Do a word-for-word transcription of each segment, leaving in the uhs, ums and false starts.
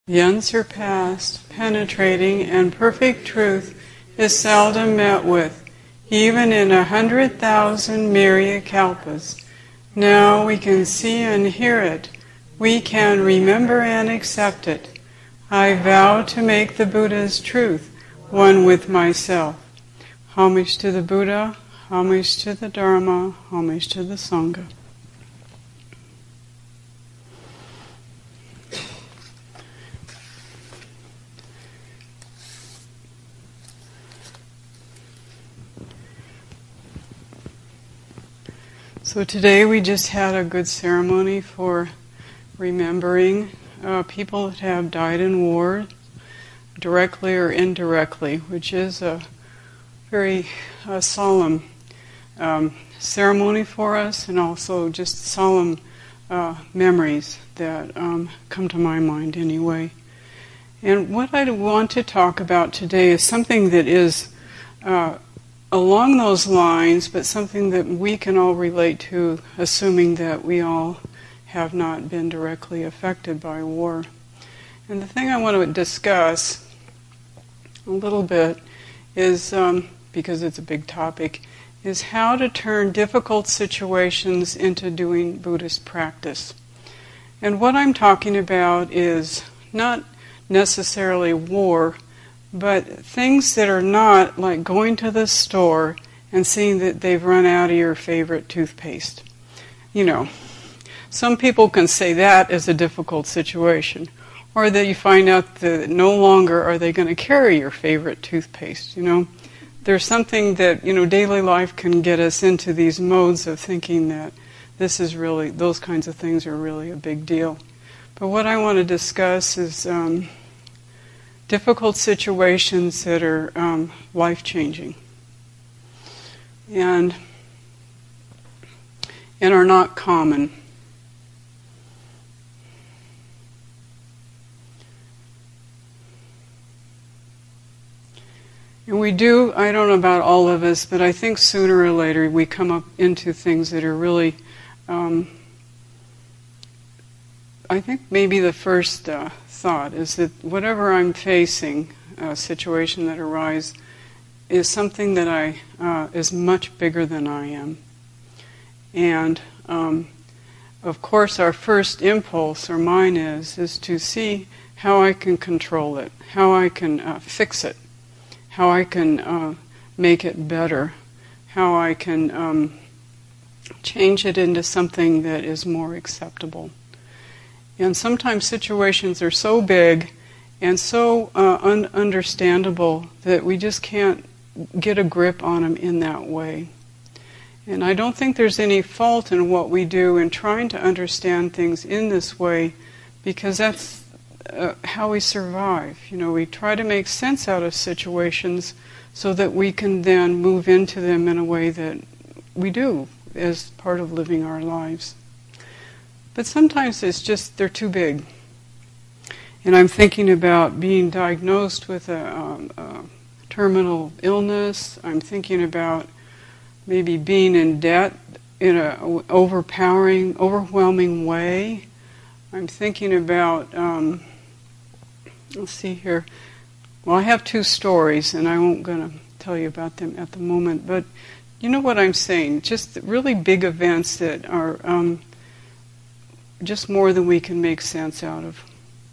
The unsurpassed, penetrating, and perfect truth is seldom met with, even in a hundred thousand myriad kalpas. Now we can see and hear it. We can remember and accept it. I vow to make the Buddha's truth one with myself. Homage to the Buddha, homage to the Dharma, homage to the Sangha. So today we just had a good ceremony for remembering uh, people that have died in war, directly or indirectly, which is a very uh, solemn um, ceremony for us, and also just solemn uh, memories that um, come to my mind anyway. And what I want to talk about today is something that is uh, along those lines, but something that we can all relate to, assuming that we all have not been directly affected by war. And the thing I want to discuss a little bit is, um, because it's a big topic, is how to turn difficult situations into doing Buddhist practice. And what I'm talking about is not necessarily war, but things that are not like going to the store and seeing that they've run out of your favorite toothpaste. You know, some people can say that as a difficult situation. Or that you find out that no longer are they going to carry your favorite toothpaste, you know. There's something that, you know, daily life can get us into these modes of thinking that this is really, those kinds of things are really a big deal. But what I want to discuss is um, difficult situations that are um, life-changing and and are not common. And we do, I don't know about all of us, but I think sooner or later we come up into things that are really, um, I think maybe the first uh, thought is that whatever I'm facing, a situation that arises, is something that I uh, is much bigger than I am. And um, of course our first impulse, or mine is, is to see how I can control it, how I can uh, fix it, how I can uh, make it better, how I can um, change it into something that is more acceptable. And sometimes situations are so big and so uh, un- understandable that we just can't get a grip on them in that way. And I don't think there's any fault in what we do in trying to understand things in this way, because that's uh, how we survive. You know, we try to make sense out of situations so that we can then move into them in a way that we do as part of living our lives. But sometimes it's just, they're too big. And I'm thinking about being diagnosed with a, um, a terminal illness. I'm thinking about maybe being in debt in an overpowering, overwhelming way. I'm thinking about, um, let's see here. Well, I have two stories, and I won't going to tell you about them at the moment. But you know what I'm saying? Just really big events that are um, just more than we can make sense out of.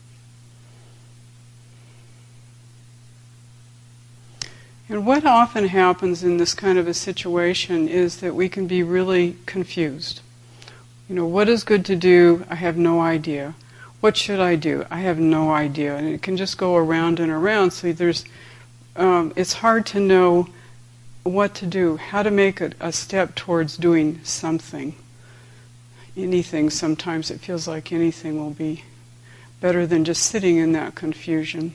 And what often happens in this kind of a situation is that we can be really confused. You know, what is good to do? I have no idea. What should I do? I have no idea. And it can just go around and around. So there's, um, it's hard to know what to do, how to make a, a step towards doing something. Anything, sometimes it feels like anything will be better than just sitting in that confusion.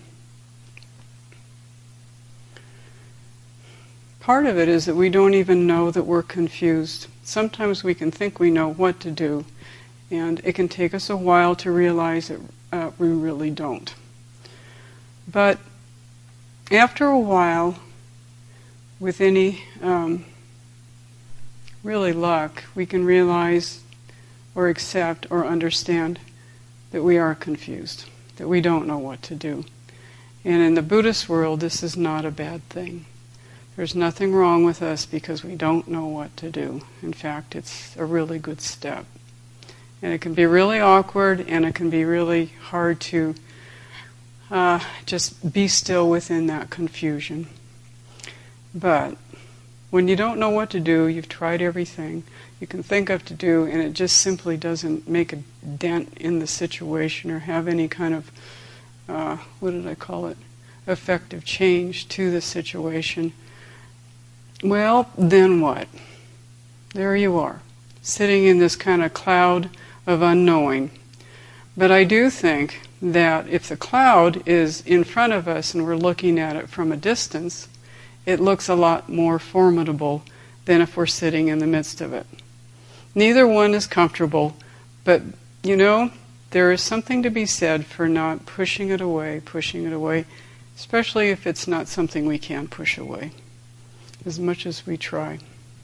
Part of it is that we don't even know that we're confused. Sometimes we can think we know what to do, and it can take us a while to realize that uh, we really don't. But after a while, with any um, really luck, we can realize or accept or understand that we are confused. that we don't know what to do. And in the Buddhist world, this is not a bad thing. There's nothing wrong with us because we don't know what to do. In fact, it's a really good step. And it can be really awkward, and it can be really hard to uh, just be still within that confusion. But when you don't know what to do, you've tried everything you can think of to do, and it just simply doesn't make a dent in the situation or have any kind of, uh, what did I call it, effective change to the situation. Well, then what? There you are, sitting in this kind of cloud of unknowing. But I do think that if the cloud is in front of us and we're looking at it from a distance, it looks a lot more formidable than if we're sitting in the midst of it. Neither one is comfortable, but you know, there is something to be said for not pushing it away, pushing it away, especially if it's not something we can push away, as much as we try.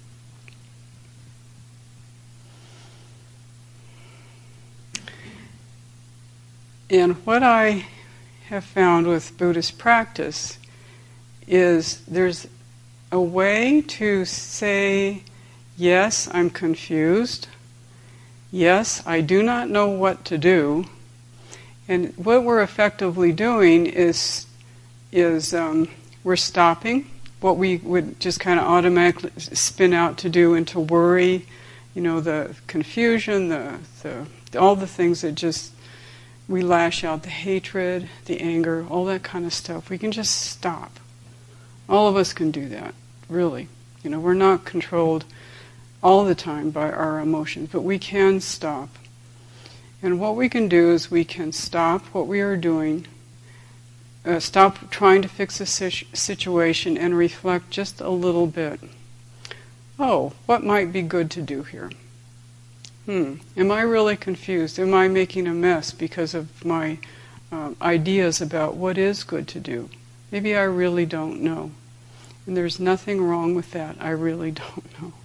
And what I have found with Buddhist practice is there's a way to say, yes, I'm confused. Yes, I do not know what to do. And what we're effectively doing is, is um, we're stopping what we would just kind of automatically spin out to do into worry, you know, the confusion, the, the all the things that just we lash out, the hatred, the anger, all that kind of stuff. We can just stop. All of us can do that, really. You know, we're not controlled all the time by our emotions, but we can stop. And what we can do is we can stop what we are doing, uh, stop trying to fix a situation and reflect just a little bit. Oh, what might be good to do here? Hmm, am I really confused? Am I making a mess because of my uh, ideas about what is good to do? Maybe I really don't know. And there's nothing wrong with that. I really don't know.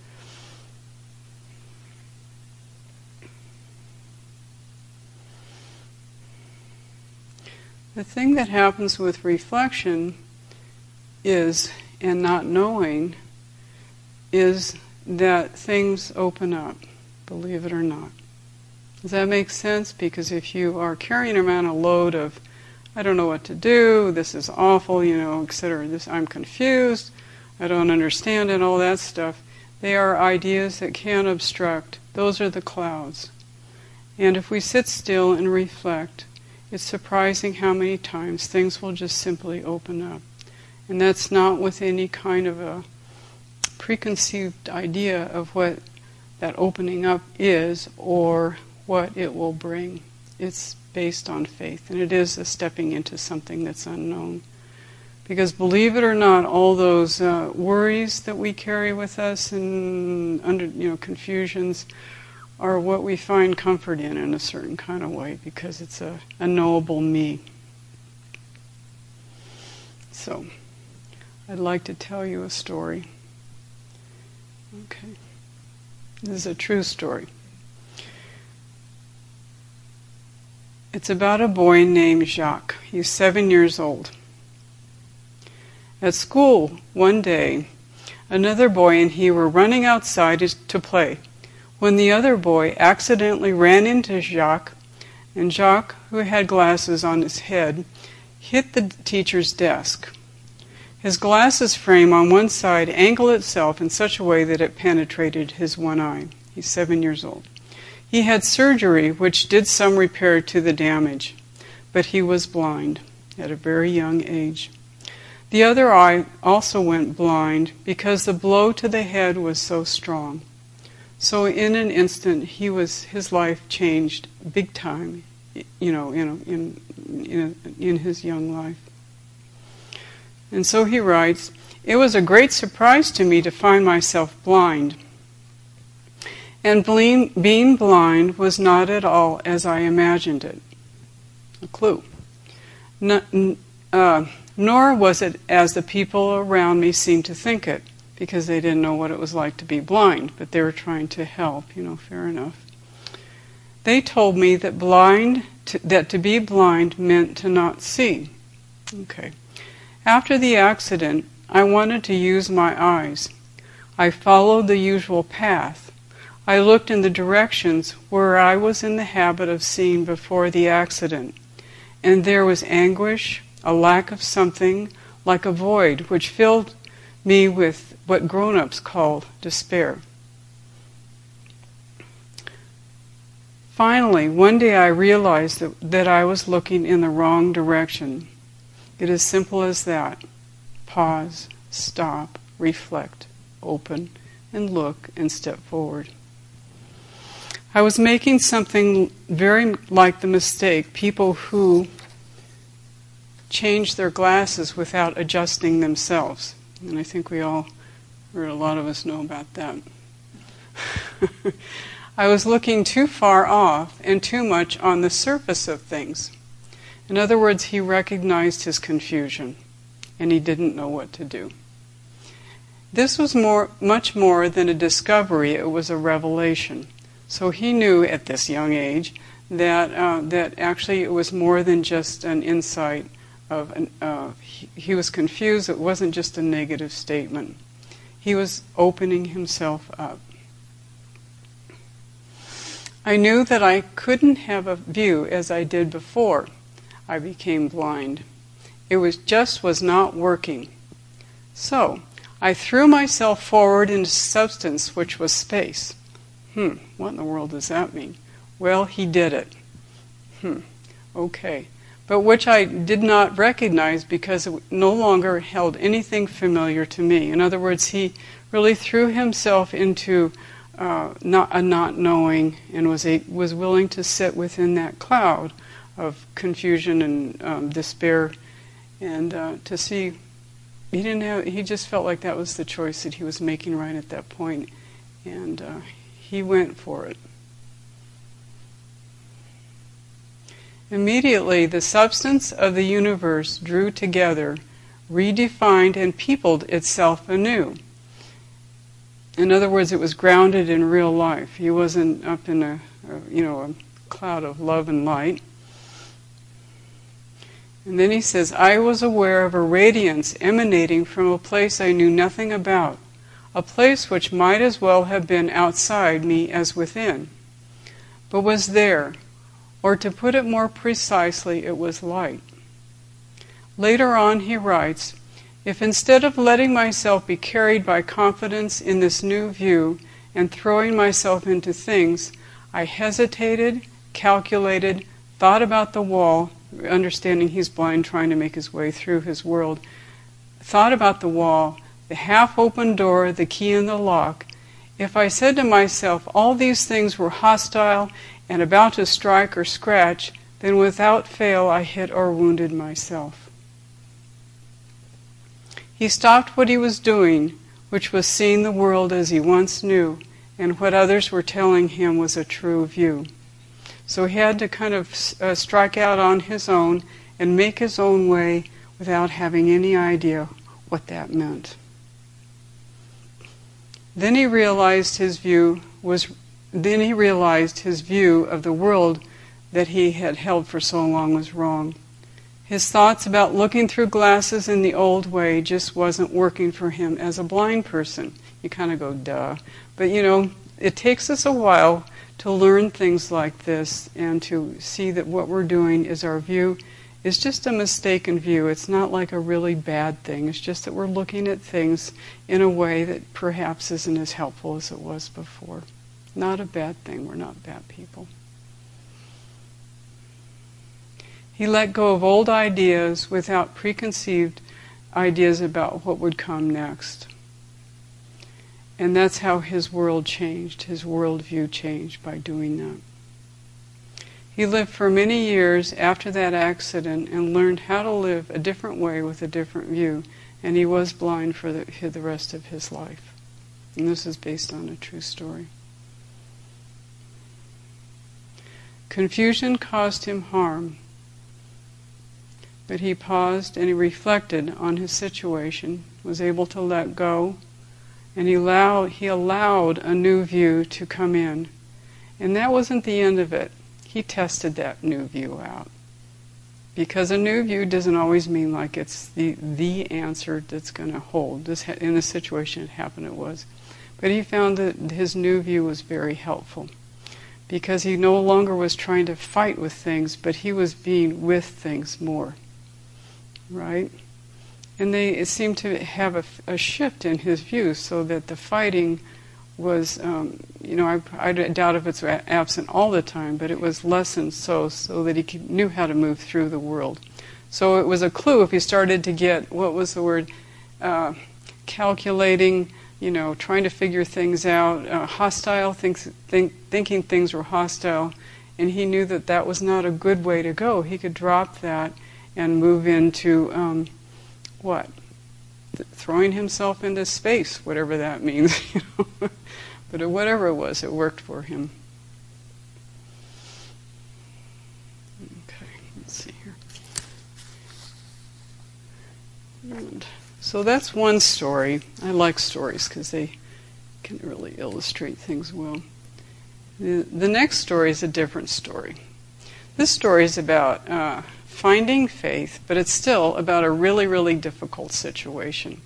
The thing that happens with reflection is, and not knowing, is that things open up, believe it or not. Does that make sense? Because if you are carrying around a load of, I don't know what to do, this is awful, you know, et cetera, this, I'm confused, I don't understand it, all that stuff, they are ideas that can obstruct. Those are the clouds. And if we sit still and reflect, it's surprising how many times things will just simply open up. And that's not with any kind of a preconceived idea of what that opening up is or what it will bring. It's based on faith, and it is a stepping into something that's unknown. Because believe it or not, all those uh, worries that we carry with us and under, you know, confusions are what we find comfort in in a certain kind of way, because it's a, a knowable me. So, I'd like to tell you a story. Okay. This is a true story. It's about a boy named Jacques. He's seven years old. At school, one day, another boy and he were running outside to play, when the other boy accidentally ran into Jacques, and Jacques, who had glasses on his head, hit the teacher's desk. His glasses frame on one side angled itself in such a way that it penetrated his one eye. He's seven years old. He had surgery which did some repair to the damage, but he was blind at a very young age. The other eye also went blind because the blow to the head was so strong. So in an instant, he was his life changed big time, you know, in in in, in his young life. And so he writes, "It was a great surprise to me to find myself blind. And being blind was not at all as I imagined it." A clue. N- uh, nor was it as the people around me seemed to think it, because they didn't know what it was like to be blind, but they were trying to help, you know, fair enough. They told me that blind to, that to be blind meant to not see. Okay. After the accident, I wanted to use my eyes. I followed the usual path. I looked in the directions where I was in the habit of seeing before the accident, and there was anguish, a lack of something, like a void, which filled me with what grown-ups call despair. Finally, one day I realized that, that I was looking in the wrong direction. It is simple as that. Pause, stop, reflect, open, and look, and step forward. I was making something very like the mistake people who change their glasses without adjusting themselves. And I think we all, or a lot of us know about that. I was looking too far off and too much on the surface of things. In other words, he recognized his confusion, and he didn't know what to do. This was more, much more than a discovery, it was a revelation. So he knew at this young age that uh, that actually it was more than just an insight of, an, uh, he, he was confused, it wasn't just a negative statement. He was opening himself up. I knew that I couldn't have a view as I did before I became blind. It was just was not working. So I threw myself forward into substance, which was space. Hmm, what in the world does that mean? Well, he did it. Hmm, okay. But which I did not recognize because it no longer held anything familiar to me. In other words, he really threw himself into uh, not a not knowing and was a, was willing to sit within that cloud of confusion and um, despair, and uh, to see he didn't have. He just felt like that was the choice that he was making right at that point, and uh, he went for it. Immediately, the substance of the universe drew together, redefined, and peopled itself anew. In other words, it was grounded in real life. He wasn't up in a, a you know, a cloud of love and light. And then he says, I was aware of a radiance emanating from a place I knew nothing about, a place which might as well have been outside me as within, but was there. Or to put it more precisely, it was light. Later on he writes, if instead of letting myself be carried by confidence in this new view and throwing myself into things, I hesitated, calculated, thought about the wall, understanding he's blind, trying to make his way through his world, thought about the wall, the half-open door, the key in the lock, if I said to myself all these things were hostile and about to strike or scratch, then without fail I hit or wounded myself. He stopped what he was doing, which was seeing the world as he once knew, and what others were telling him was a true view. So he had to kind of uh, strike out on his own and make his own way without having any idea what that meant. Then he realized his view was Then he realized his view of the world that he had held for so long was wrong. His thoughts about looking through glasses in the old way just wasn't working for him as a blind person. You kind of go, duh. But you know, it takes us a while to learn things like this and to see that what we're doing is our view is just a mistaken view. It's not like a really bad thing. It's just that we're looking at things in a way that perhaps isn't as helpful as it was before. Not a bad thing. We're not bad people. He let go of old ideas without preconceived ideas about what would come next. And that's how his world changed, his worldview changed by doing that. He lived for many years after that accident and learned how to live a different way with a different view, and he was blind for the, for the rest of his life. And this is based on a true story. Confusion caused him harm, but he paused and he reflected on his situation, was able to let go, and he allowed, he allowed a new view to come in. And that wasn't the end of it. he tested that new view out. Because a new view doesn't always mean like it's the, the answer that's going to hold. This ha- in this situation it happened it was. But he found that his new view was very helpful. Because he no longer was trying to fight with things, but he was being with things more. Right? And they it seemed to have a, a shift in his view, so that the fighting was, um, you know, I, I doubt if it's absent all the time, but it was lessened so, so that he could, knew how to move through the world. So it was a clue if he started to get, what was the word, uh, calculating, you know, trying to figure things out, uh, hostile, thinks, think, thinking things were hostile, and he knew that that was not a good way to go. He could drop that and move into, um, what? Th- throwing himself into space, whatever that means, you know. But it, whatever it was, it worked for him. Okay, let's see here. And so that's one story. I like stories because they can really illustrate things well. The, the next story is a different story. This story is about uh, finding faith, but it's still about a really, really difficult situation.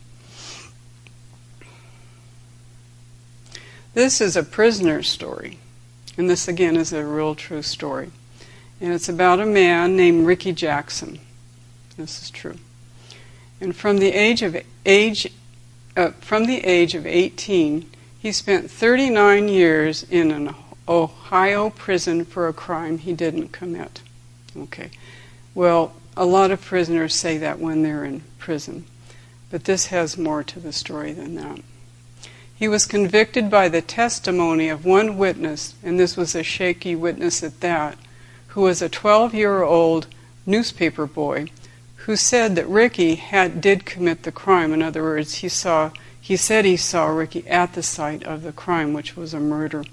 This is a prisoner's story, and this again is a real true story. And it's about a man named Ricky Jackson. This is true. And from the age of age, uh, from the age of eighteen, he spent thirty-nine years in an Ohio prison for a crime he didn't commit. Okay. Well, a lot of prisoners say that when they're in prison, but this has more to the story than that. He was convicted by the testimony of one witness, and this was a shaky witness at that, who was a twelve-year-old newspaper boy who said that Ricky had did commit the crime. In other words, he saw he said he saw Ricky at the site of the crime, which was a murder.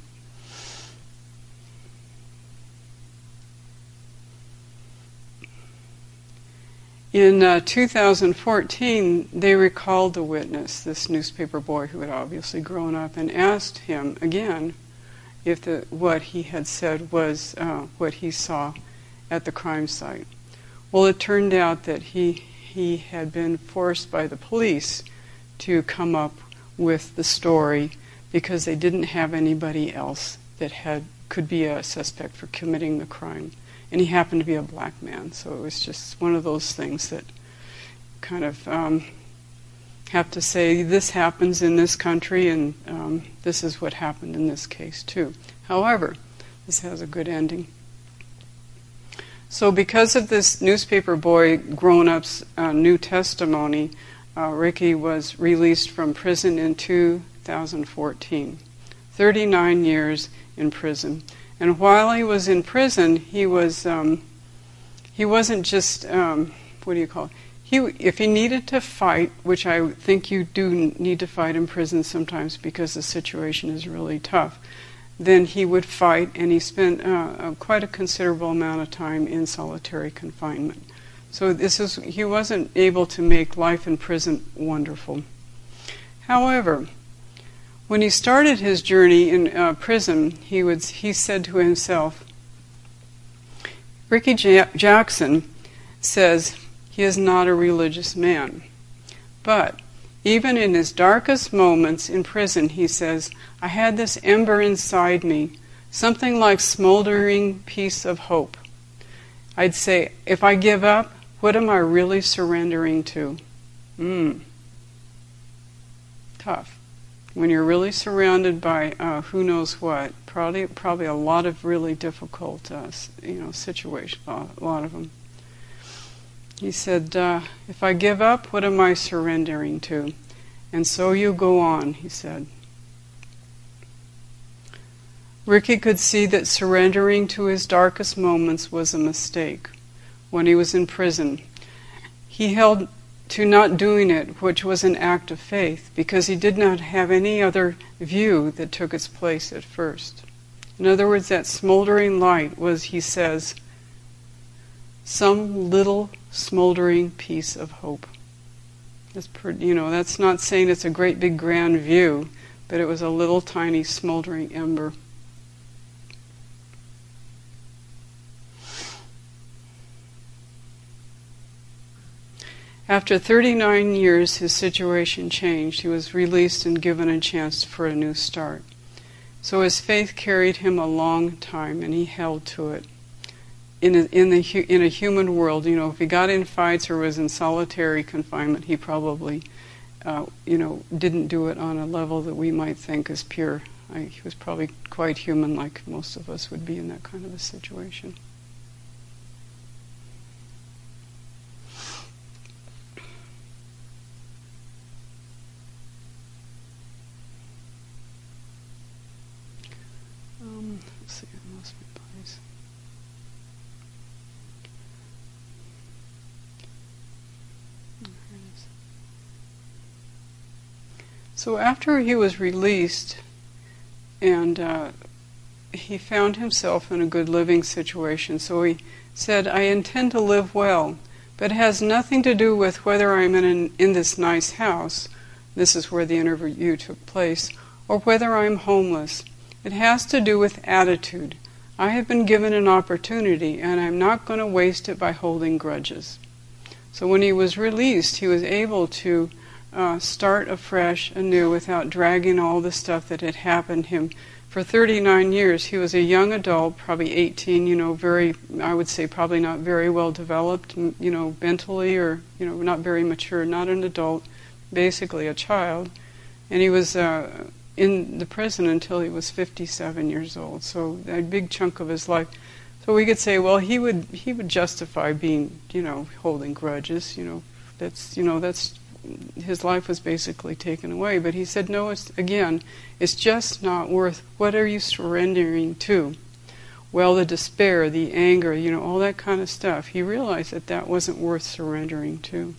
In uh, two thousand fourteen, they recalled the witness, this newspaper boy who had obviously grown up, and asked him again if the, what he had said was uh, what he saw at the crime site. Well, it turned out that he he had been forced by the police to come up with the story because they didn't have anybody else that had could be a suspect for committing the crime. And he happened to be a black man, so it was just one of those things that kind of um, have to say, this happens in this country, and um, this is what happened in this case too. However, this has a good ending. So because of this newspaper boy grown-up's uh, new testimony, uh, Ricky was released from prison in two thousand fourteen. thirty-nine years in prison. And while he was in prison, he was um, he wasn't just um, what do you call it? He if he needed to fight, which I think you do need to fight in prison sometimes because the situation is really tough, then he would fight, and he spent uh, quite a considerable amount of time in solitary confinement. So this is he wasn't able to make life in prison wonderful. However, when he started his journey in uh, prison, he would he said to himself, Ricky J- Jackson says he is not a religious man. But even in his darkest moments in prison, he says, I had this ember inside me, something like smoldering piece of hope. I'd say, if I give up, what am I really surrendering to? Hmm. Tough. When you're really surrounded by uh, who knows what, probably probably a lot of really difficult, uh, you know, situations, a lot of them. He said, uh, if I give up, what am I surrendering to? And so you go on, he said. Ricky could see that surrendering to his darkest moments was a mistake. When he was in prison, he held to not doing it, which was an act of faith, because he did not have any other view that took its place at first. In other words, that smoldering light was, he says, some little smoldering piece of hope. That's pretty, you know, that's not saying it's a great big grand view, but it was a little tiny smoldering ember. After thirty-nine years, his situation changed. He was released and given a chance for a new start. So his faith carried him a long time, and he held to it. In a, in the in a human world, you know, if he got in fights or was in solitary confinement, he probably, uh, you know, didn't do it on a level that we might think is pure. I, he was probably quite human, like most of us would be in that kind of a situation. Um, let's see, I lost my place. Oh, here it is. So after he was released, and uh, he found himself in a good living situation, so he said, I intend to live well, but it has nothing to do with whether I'm in, an, in this nice house, this is where the interview took place, or whether I'm homeless. It has to do with attitude. I have been given an opportunity, and I'm not going to waste it by holding grudges. So when he was released, he was able to uh, start afresh, anew, without dragging all the stuff that had happened to him. For thirty-nine years, he was a young adult, probably eighteen, you know, very, I would say probably not very well developed, you know, mentally, or, you know, not very mature, not an adult, basically a child. And he was uh, in the prison until he was fifty-seven years old, so a big chunk of his life. So we could say, well, he would he would justify being, you know, holding grudges, you know, that's, you know, that's, his life was basically taken away. But he said, no, it's, again, it's just not worth, what are you surrendering to? Well, the despair, the anger, you know, all that kind of stuff. He realized that that wasn't worth surrendering to.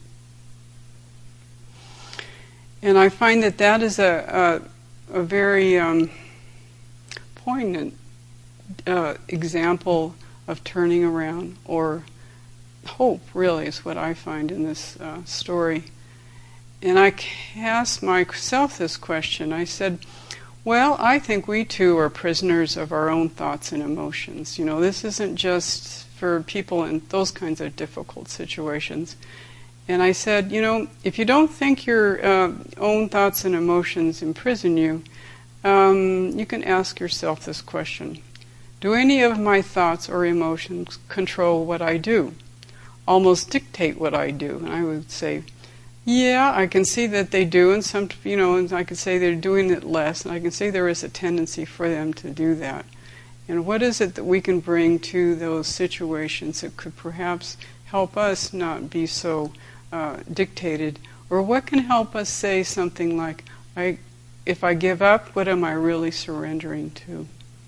And I find that that is a, a, a very um, poignant uh, example of turning around, or hope, really, is what I find in this uh, story. And I asked myself this question. I said, well, I think we too are prisoners of our own thoughts and emotions. You know, this isn't just for people in those kinds of difficult situations. And I said, you know, if you don't think your uh, own thoughts and emotions imprison you, um, you can ask yourself this question. Do any of my thoughts or emotions control what I do? Almost dictate what I do? And I would say, yeah, I can see that they do, and some, you know, and I can say they're doing it less, and I can say there is a tendency for them to do that. And what is it that we can bring to those situations that could perhaps help us not be so uh, dictated? Or what can help us say something like, I, if I give up, what am I really surrendering to?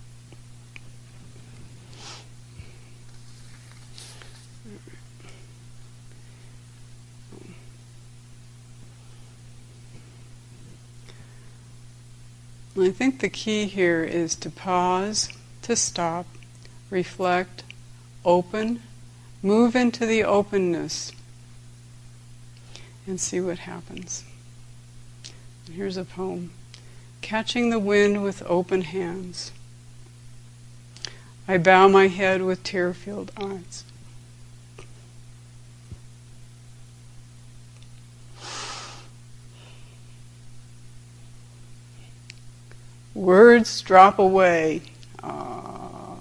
I think the key here is to pause, to stop, reflect, open, move into the openness, and see what happens. And here's a poem. Catching the wind with open hands, I bow my head with tear-filled eyes. Words drop away. Ah.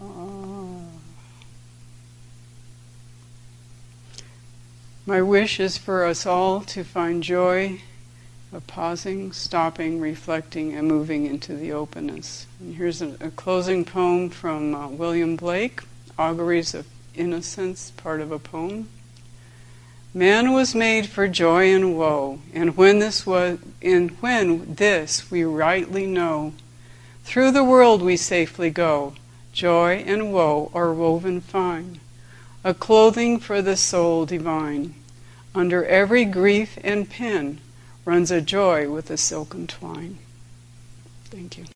My wish is for us all to find joy of pausing, stopping, reflecting, and moving into the openness. And here's a, a closing poem from uh, William Blake, Auguries of Innocence, part of a poem. Man was made for joy and woe, and when this was, and when this we rightly know, through the world we safely go, joy and woe are woven fine, a clothing for the soul divine. Under every grief and pin runs a joy with a silken twine. Thank you.